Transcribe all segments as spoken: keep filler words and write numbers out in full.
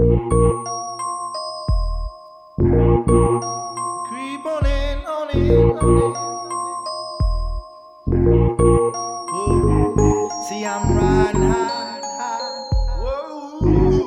Creep on in, on in, on in. Whoa. See, I'm riding high, high. Whoa.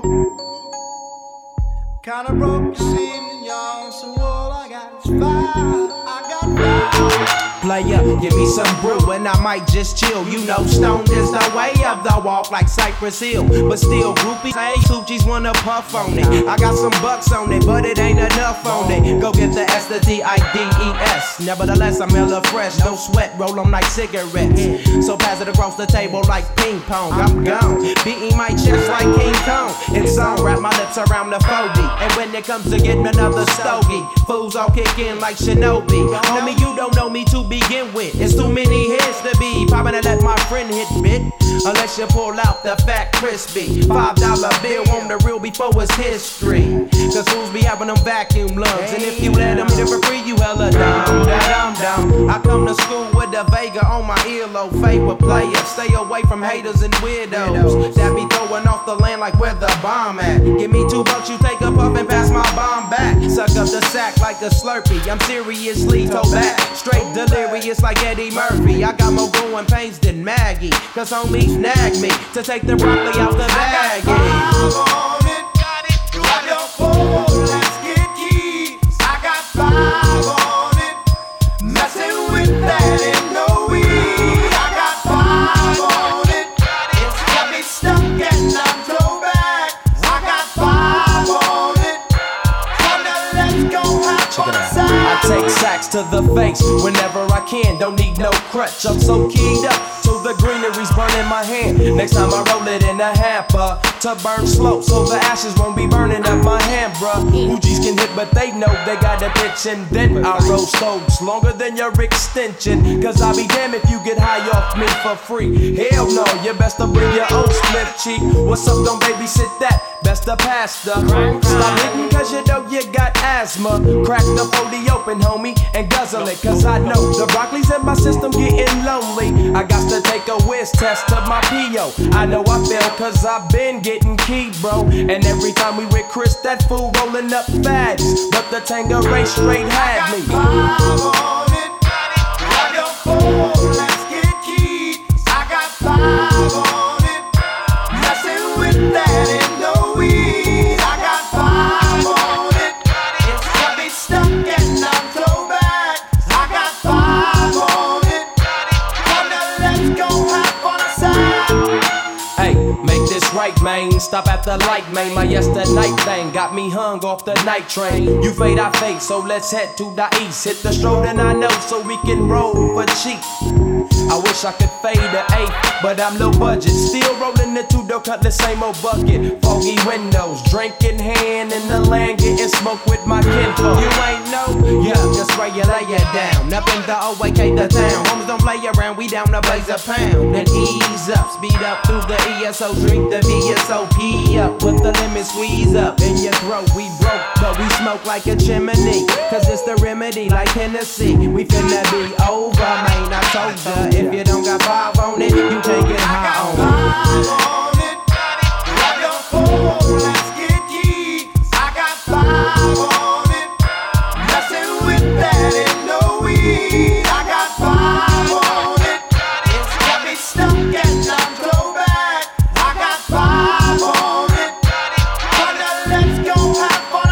Kinda broke this evening, y'all. So all I got is fire. I got fire. Player, give me some brew and I might just chill. You know, stoned is the way of the walk like Cypress Hill. But still, groupies, hey, Tucci's wanna puff on it. I got some bucks on it, but it ain't enough on it. Go get the S, the D, I, D, E, S. Nevertheless, I'm hella fresh, no sweat, roll on like cigarettes. So pass it across the table like ping pong. I'm gone, beating my chest like King Kong. It's on, wrap my lips around the phobie. And when it comes to getting another stogie, fools all kick in like Shinobi. Homie, you don't know me to begin with. It's too many hits to be popping to let my friend hit bit. Unless you pull out the fat crispy five dollar bill on the real before it's history. Cause fools be having them vacuum lungs. And if you let them hit it for free, you hella dumb, da dum dum. I come to school with the Vega on my earlobe. Favorite player, stay away from haters and weirdos that be throwing off the land like where the bomb at. Give me two bucks, you take a puff and pass my bomb back. Suck up the sack like a Slurpee. I'm seriously toe back, straight delirious like Eddie Murphy. I got more growing pains than Maggie. Cause homies nag me to take the broccoli out the bag. I got five on it. Got it. Grab your phone, let's get keys. I got five on it. Messing with that ain't no weed. I got five on it. It's got me stuck and I'm toe back. I got five on it. Come now, let's go have fun. I take sacks to the face whenever I can. Don't need no crutch. I'm so keyed up, so the greenery's burning my hand. Next time I roll it in a hamper to burn slow, so the ashes won't be burning up my hand, bruh. Uji's can hit, but they know they got a pitch, and then I roll stoves longer than your extension. Cause I'll be damned if you get high off me for free. Hell no, you best to bring your own split cheek. What's up, don't babysit that? Best to pass the stop hitting cause you know you got asthma. Crack the forty open, homie, and guzzle it. Cause I know the broccoli's in my system getting lonely. I got to take a whiz test to my P O. I know I fail cause I've been getting keyed, bro. And every time we with Chris, that fool rolling up fads. But the Tangeray straight had me. I got five on it. Grab your phone, let's get keys. I got five on it. Messing with that ain't no weed. I got five on it. It's got me stuck and I'm toe back. I got five on it. Come now, let's go have fun aside. Hey, make this right, man. Stop at the light, man. My yesterday thing got me hung off the night train. You fade, I fade, so let's head to the east. Hit the stroll and I know so we can roll for cheap. I wish I could fade the eight, but I'm low budget. Still rolling the two-door cut the same old bucket. Foggy windows, drink in hand, in the land getting smoke with my kinfolk. You ain't know? Yeah, just where you lay it down. Up in the O A K, the town. Homies don't play around, we down to blaze a pound. Then ease up, speed up through the E S O. Drink the V S O P up, with the lemon squeeze up in your throat. We broke, but we smoke like a chimney. Cause it's the remedy like Hennessy. We finna be over, man, I told ya. If you don't got five on it, you can't get high on it. Five on it. Grab your phone, let's get keys. I got five on it. Messing with that ain't no weed. I got five on it. It's got me stuck and I'm toe back. I got five on it. Come now, let's go have fun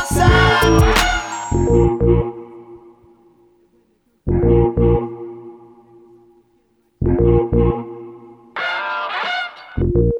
aside.